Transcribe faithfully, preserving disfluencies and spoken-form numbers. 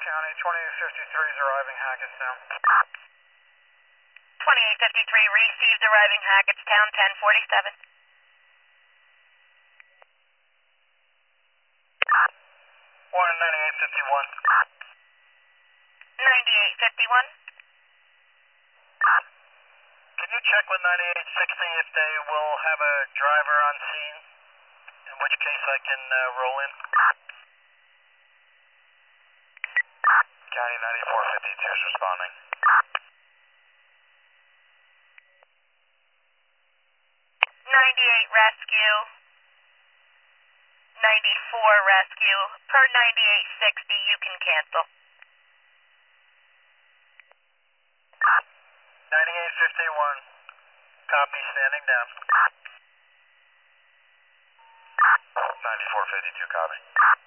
County, twenty-eight fifty-three is arriving Hackettstown. twenty-eight fifty-three received arriving Hackettstown, ten forty-seven. one ninety-eight fifty-one. ninety-eight fifty-one. Can you check with ninety-eight sixty if they will have a driver on scene? In which case I can uh, roll in. County ninety-four fifty-two is responding. ninety-eight rescue. ninety-four rescue. Per ninety-eight sixty, you can cancel. ninety-eight fifty-one. Copy, standing down. ninety-four fifty-two, copy.